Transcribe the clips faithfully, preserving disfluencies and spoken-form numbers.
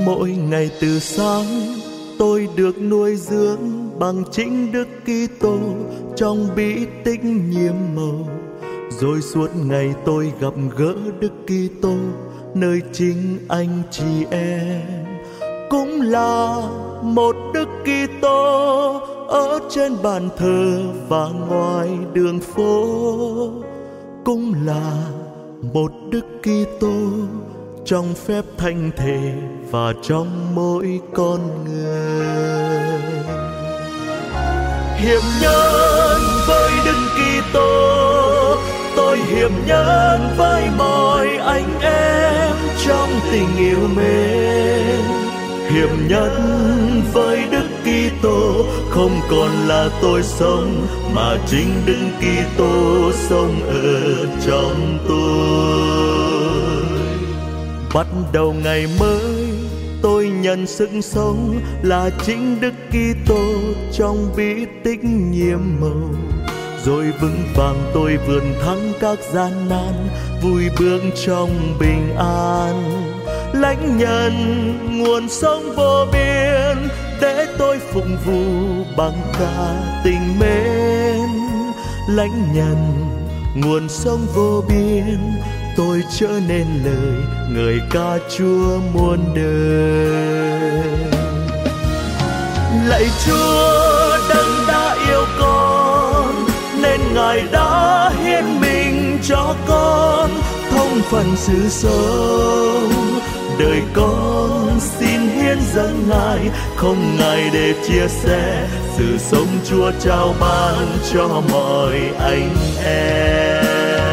Mỗi ngày từ sáng tôi được nuôi dưỡng bằng chính Đức Kitô trong bí tích nhiệm màu. Rồi suốt ngày tôi gặp gỡ Đức Kitô nơi chính anh chị em. Cũng là một Đức Kitô ở trên bàn thờ và ngoài đường phố. Cũng là một Đức Kitô trong phép thánh thể và trong mỗi con người. Hiệp nhân với Đức Kitô, tôi hiệp nhân với mọi anh em trong tình yêu mến. Hiệp nhân với Đức Kitô không còn là tôi sống, mà chính Đức Kitô sống ở trong tôi. Bắt đầu ngày mới tôi nhận sức sống là chính Đức Kitô trong bí tích nhiệm màu. Rồi vững vàng tôi vượt thắng các gian nan, vui bước trong bình an. Lãnh nhận nguồn sống vô biên để tôi phục vụ bằng cả tình mến. Lãnh nhận nguồn sống vô biên, tôi trở nên lời người ca Chúa muôn đời. Lạy Chúa đấng đã yêu con, nên Ngài đã hiến mình cho con thông phần sự sống. Đời con xin hiến dâng Ngài, không ngại để chia sẻ sự sống Chúa trao ban cho mọi anh em.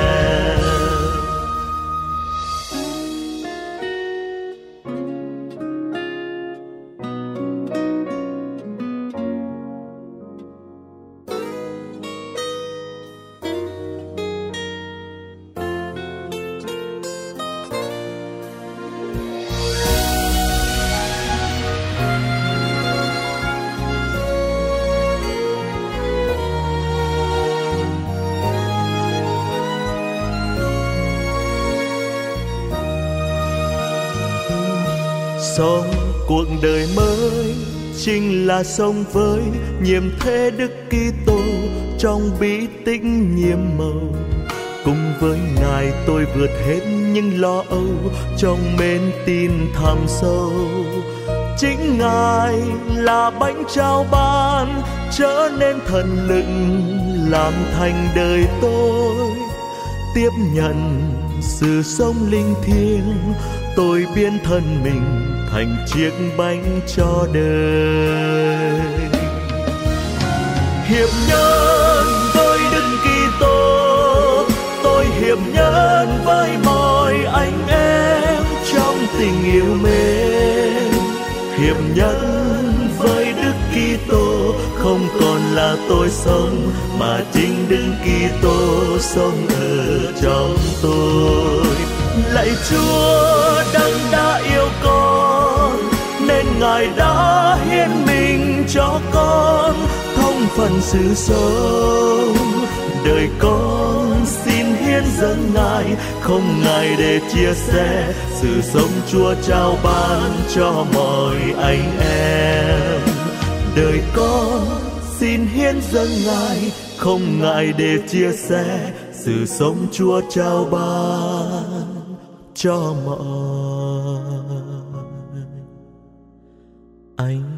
Sống cuộc đời mới chính là sống với nhiệm thế Đức Kitô trong bí tích nhiệm màu. Cùng với Ngài tôi vượt hết những lo âu trong mến tin thẳm sâu. Chính Ngài là bánh trao ban, trở nên thần lực làm thành đời tôi. Tiếp nhận sự sống linh thiêng, tôi biến thân mình thành chiếc bánh cho đời. Hiệp nhân với Đức Kitô, tôi hiệp nhân với mọi anh em trong tình yêu mến. Hiệp nhân với Đức Kitô không còn là tôi sống, mà chính Đức Kitô sống ở trong tôi. Lạy Chúa đấng đã yêu con, nên Ngài đã hiến mình cho con thông phần sự sống. Đời con xin hiến dâng Ngài, không ngại để chia sẻ sự sống Chúa trao ban cho mọi anh em. Đời con xin hiến dâng Ngài, không ngại để chia sẻ sự sống Chúa trao ban cho mọi anh